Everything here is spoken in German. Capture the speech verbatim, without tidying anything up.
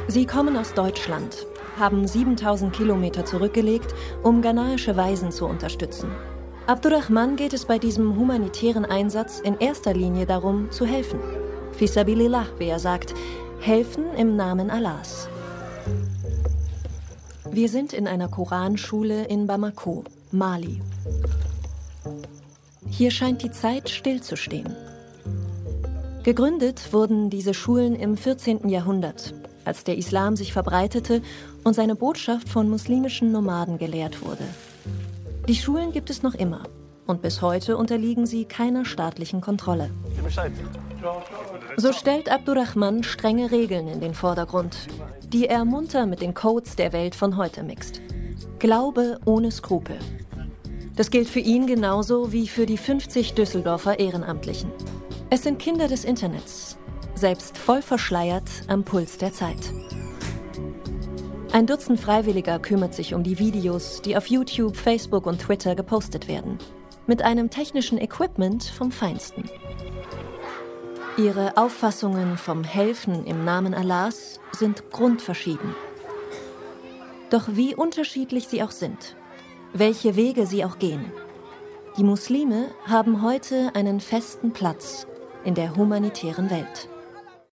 Sie kommen aus Deutschland, haben siebentausend Kilometer zurückgelegt, um ghanaische Waisen zu unterstützen. Abdurrahman geht es bei diesem humanitären Einsatz in erster Linie darum, zu helfen. Fisabilillah, wie er sagt, helfen im Namen Allahs. Wir sind in einer Koranschule in Bamako, Mali. Hier scheint die Zeit stillzustehen. Gegründet wurden diese Schulen im vierzehnten Jahrhundert, als der Islam sich verbreitete und seine Botschaft von muslimischen Nomaden gelehrt wurde. Die Schulen gibt es noch immer und bis heute unterliegen sie keiner staatlichen Kontrolle. So stellt Abdurrahman strenge Regeln in den Vordergrund, die er munter mit den Codes der Welt von heute mixt. Glaube ohne Skrupel. Das gilt für ihn genauso wie für die fünfzig Düsseldorfer Ehrenamtlichen. Es sind Kinder des Internets, selbst voll verschleiert am Puls der Zeit. Ein Dutzend Freiwilliger kümmert sich um die Videos, die auf YouTube, Facebook und Twitter gepostet werden. Mit einem technischen Equipment vom Feinsten. Ihre Auffassungen vom Helfen im Namen Allahs sind grundverschieden. Doch wie unterschiedlich sie auch sind, welche Wege sie auch gehen, die Muslime haben heute einen festen Platz in der humanitären Welt.